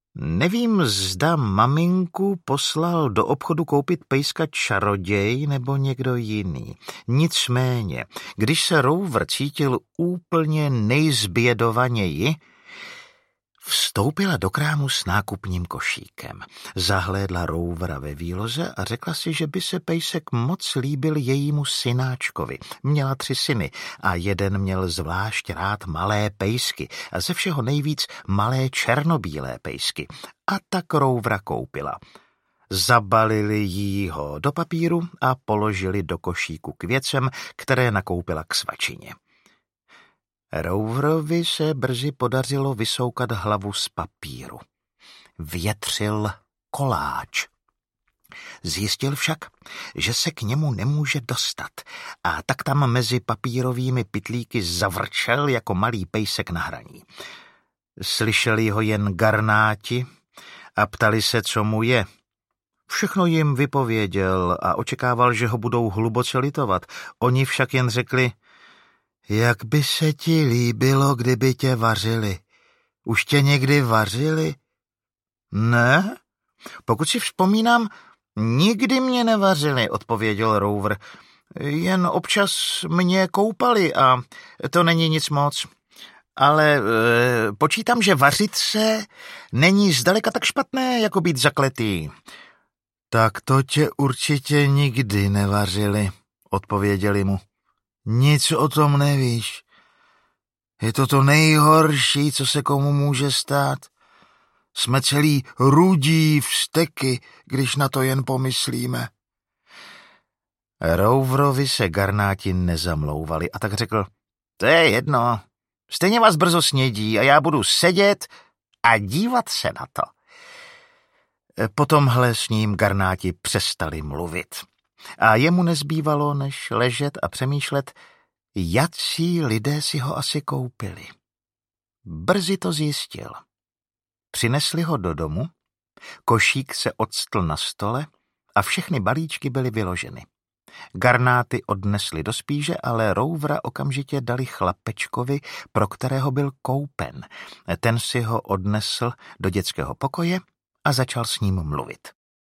Nevím, zda maminku poslal do obchodu koupit pejska čaroděj nebo někdo jiný. Nicméně, když se Rover cítil úplně nejzbědovaněji, vstoupila do krámu s nákupním košíkem. Zahlédla Rovera ve výloze a řekla si, že by se pejsek moc líbil jejímu synáčkovi. Měla 3 syny a jeden měl zvlášť rád malé pejsky a ze všeho nejvíc malé černobílé pejsky. A tak Rovera koupila. Zabalili jí ho do papíru a položili do košíku k věcem, které nakoupila k svačině. Roverovi se brzy podařilo vysoukat hlavu z papíru. Větřil koláč. Zjistil však, že se k němu nemůže dostat a tak tam mezi papírovými pytlíky zavrčel jako malý pejsek na hraní. Slyšeli ho jen garnáti a ptali se, co mu je. Všechno jim vypověděl a očekával, že ho budou hluboce litovat. Oni však jen řekli: Jak by se ti líbilo, kdyby tě vařili? Už tě někdy vařili? Ne, pokud si vzpomínám, nikdy mě nevařili, odpověděl Rover. Jen občas mě koupali a to není nic moc. Ale počítám, že vařit se není zdaleka tak špatné, jako být zakletý. Tak to tě určitě nikdy nevařili, odpověděli mu. Nic o tom nevíš. Je to nejhorší, co se komu může stát. Jsme celý rudí vzteky, když na to jen pomyslíme. Roverovi se garnáti nezamlouvali a tak řekl: To je jedno, stejně vás brzo snědí a já budu sedět a dívat se na to. Potomhle s ním garnáti přestali mluvit. A jemu nezbývalo, než ležet a přemýšlet, jací lidé si ho asi koupili. Brzy to zjistil. Přinesli ho do domu, košík se octl na stole a všechny balíčky byly vyloženy. Garnáty odnesli do spíže, ale Rovera okamžitě dali chlapečkovi, pro kterého byl koupen. Ten si ho odnesl do dětského pokoje a začal s ním mluvit.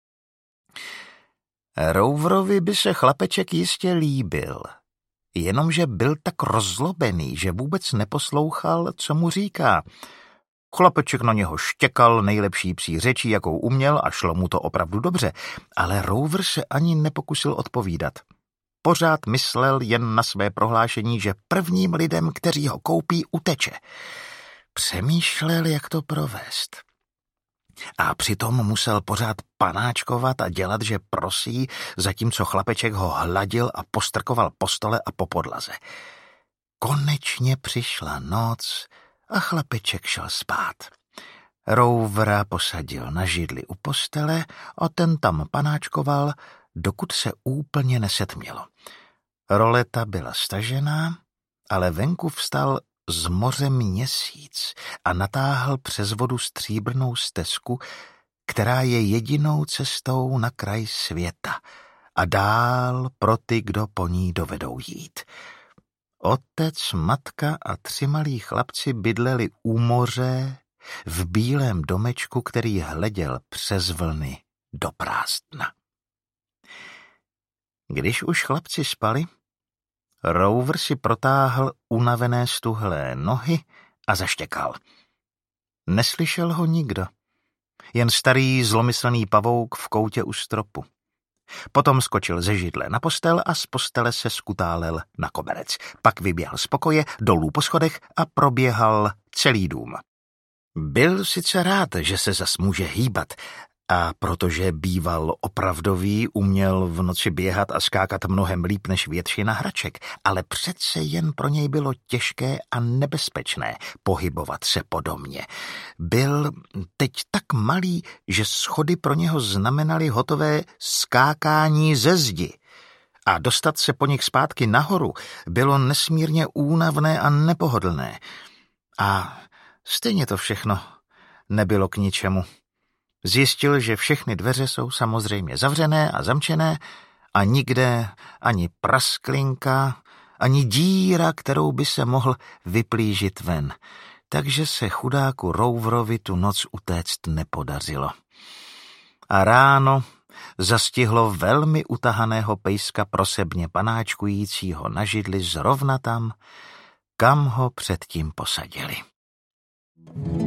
Roverovi by se chlapeček jistě líbil, jenomže byl tak rozzlobený, že vůbec neposlouchal, co mu říká. Chlapeček na něho štěkal nejlepší psí řečí, jakou uměl, a šlo mu to opravdu dobře, ale Rover se ani nepokusil odpovídat. Pořád myslel jen na své prohlášení, že prvním lidem, kteří ho koupí, uteče. Přemýšlel, jak to provést. A přitom musel pořád panáčkovat a dělat, že prosí, zatímco chlapeček ho hladil a postrkoval po stole a po podlaze. Konečně přišla noc a chlapeček šel spát. Rovera posadil na židli u postele a ten tam panáčkoval, dokud se úplně nesetmělo. Roleta byla stažená, ale venku vstal z moře měsíc a natáhl přes vodu stříbrnou stezku, která je jedinou cestou na kraj světa a dál pro ty, kdo po ní dovedou jít. Otec, matka a 3 malí chlapci bydleli u moře v bílém domečku, který hleděl přes vlny do prázdna. Když už chlapci spali, Rover si protáhl unavené stuhlé nohy a zaštěkal. Neslyšel ho nikdo, jen starý zlomyslný pavouk v koutě u stropu. Potom skočil ze židle na postel a z postele se skutálel na koberec. Pak vyběhl z pokoje dolů po schodech a proběhal celý dům. Byl sice rád, že se zas může hýbat, a protože býval opravdový, uměl v noci běhat a skákat mnohem líp než většina hraček, ale přece jen pro něj bylo těžké a nebezpečné pohybovat se po domě. Byl teď tak malý, že schody pro něho znamenaly hotové skákání ze zdi. A dostat se po nich zpátky nahoru bylo nesmírně únavné a nepohodlné. A stejně to všechno nebylo k ničemu. Zjistil, že všechny dveře jsou samozřejmě zavřené a zamčené a nikde ani prasklinka, ani díra, kterou by se mohl vyplížit ven. takže se chudáku Roverovi tu noc utéct nepodařilo. A ráno zastihlo velmi utahaného pejska prosebně panáčkujícího na židli zrovna tam, kam ho předtím posadili.